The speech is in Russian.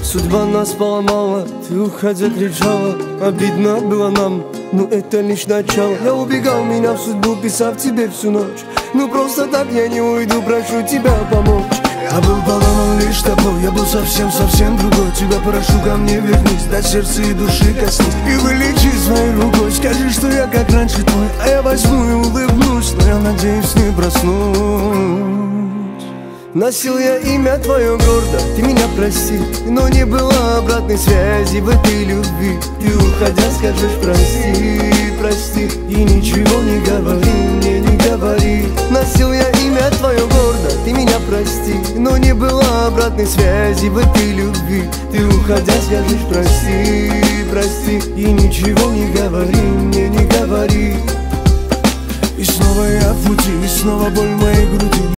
Судьба нас поломала, ты уходя кричала. Обидно было нам, но это лишь начало. Я убегал, меня в судьбу, писав тебе всю ночь. Ну просто так я не уйду, прошу тебя помочь. Я был поломан лишь тобой, я был совсем другой. Тебя прошу, ко мне вернись, до сердца и души коснись. И вылечи своей рукой, скажи, что я как раньше твой. А я возьму и улыбнусь, но я надеюсь не проснусь. Носил я имя твое гордо, ты меня прости. Но не было обратной связи в этой любви. Ты уходя скажешь прости, прости. И ничего не говори, мне не говори. Носил я имя твое гордо, ты меня прости. Но не было обратной связи в этой любви. Ты уходя скажешь прости, прости. И ничего не говори, мне не говори. И снова я в пути, и снова боль в моей груди.